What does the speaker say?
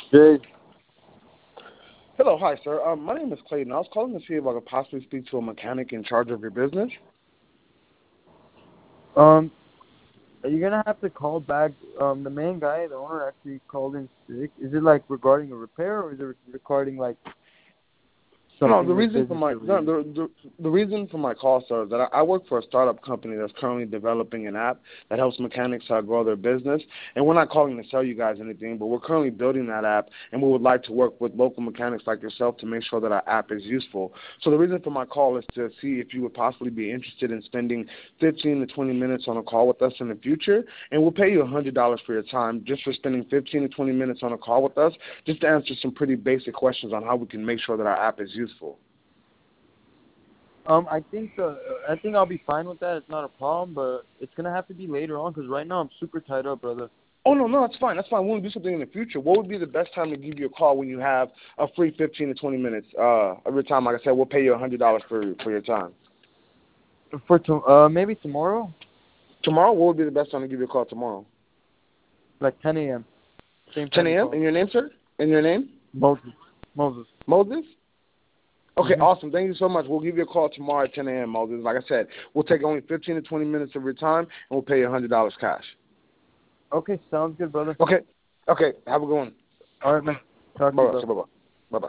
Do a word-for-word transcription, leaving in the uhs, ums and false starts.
Jay. Hello, hi, sir. Um, my name is Clayton. I was calling to see if I could possibly speak to a mechanic in charge of your business. Um, are you gonna have to call back? Um, the main guy, the owner, actually called in sick. Is it like regarding a repair, or is it regarding like No, the something with reason for business my no, related? the, the the reason for my call, sir, is that I, I work for a startup company that's currently developing an app that helps mechanics uh, grow their business. And we're not calling to sell you guys anything, but we're currently building that app, and we would like to work with local mechanics like yourself to make sure that our app is useful. So the reason for my call is to see if you would possibly be interested in spending fifteen to twenty minutes on a call with us in the future, and we'll pay you one hundred dollars for your time just for spending fifteen to twenty minutes on a call with us, just to answer some pretty basic questions on how we can make sure that our app is useful. Um, I think uh, I think I'll be fine with that. It's not a problem, but it's gonna have to be later on because right now I'm super tied up, brother. Oh, no, no, that's fine. That's fine. We'll do something in the future. What would be the best time to give you a call when you have a free fifteen to twenty minutes uh, of your time? Like I said, we'll pay you one hundred dollars for, for your time. For to, uh maybe tomorrow, Tomorrow, what would be the best time to give you a call tomorrow? like ten a m. Same ten time you a.m.? call. And your name, sir? And your name? Moses. Moses. Moses? Okay, Mhm. awesome. Thank you so much. We'll give you a call tomorrow at ten a.m., Moses. Like I said, we'll take only fifteen to twenty minutes of your time, and we'll pay you one hundred dollars cash. Okay, sounds good, brother. Okay. Okay. Have a good one. All right, man. Talk to you, Bye-bye. brother. Bye-bye.